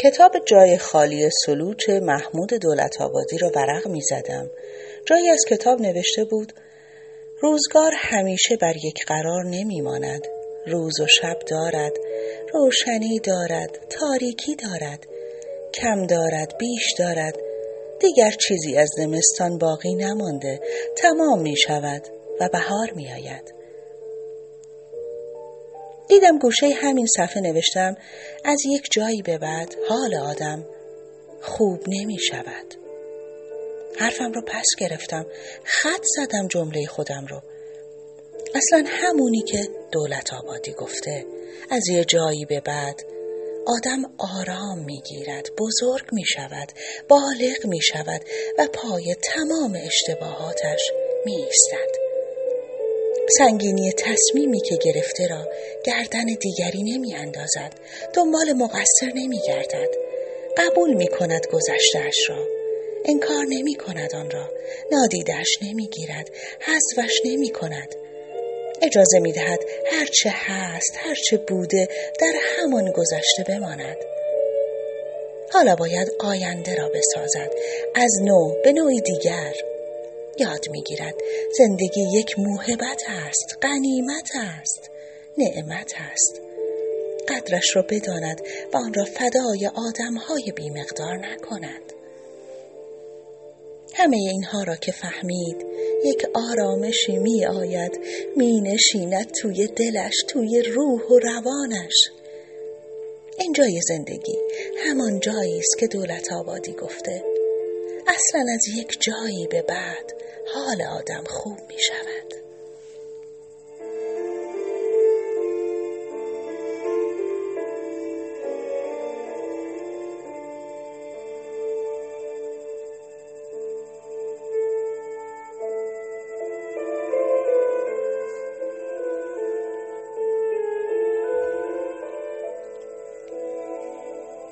کتاب جای خالی سلوچ محمود دولت‌آبادی را ورق می زدم. جایی از کتاب نوشته بود: روزگار همیشه بر یک قرار نمی ماند. روز و شب دارد، روشنی دارد، تاریکی دارد، کم دارد، بیش دارد. دیگر چیزی از زمستان باقی نمانده، تمام می شود و بهار می آید. دیدم گوشه همین صفحه نوشتم: از یک جایی به بعد حال آدم خوب نمی شود. حرفم رو پس گرفتم، خط زدم جمله خودم رو. اصلا همونی که دولت‌آبادی گفته، از یه جایی به بعد آدم آرام می گیرد، بزرگ می شود، بالغ می شود و پای تمام اشتباهاتش می ایستد. سنگینی تصمیمی که گرفته را گردن دیگری نمی اندازد، دنبال مقصر نمی گردد، قبول می کند گذشته‌اش را، انکار نمی کند آن را، نادیده‌اش نمی گیرد، حذفش نمی کند. اجازه می دهد هرچه هست، هرچه بوده در همان گذشته بماند. حالا باید آینده را بسازد، از نو، به نوعی دیگر. یاد می گیرد زندگی یک موهبت است، غنیمت است، نعمت است. قدرش را بداند و آن را فدای آدم‌های بی‌مقدار نکند. همه اینها را که فهمید، یک آرامشی می آید، می نشیند توی دلش، توی روح و روانش. این جای زندگی همان جایی است که دولت‌آبادی گفته. اصلا از یک جایی به بعد حال آدم خوب می شود.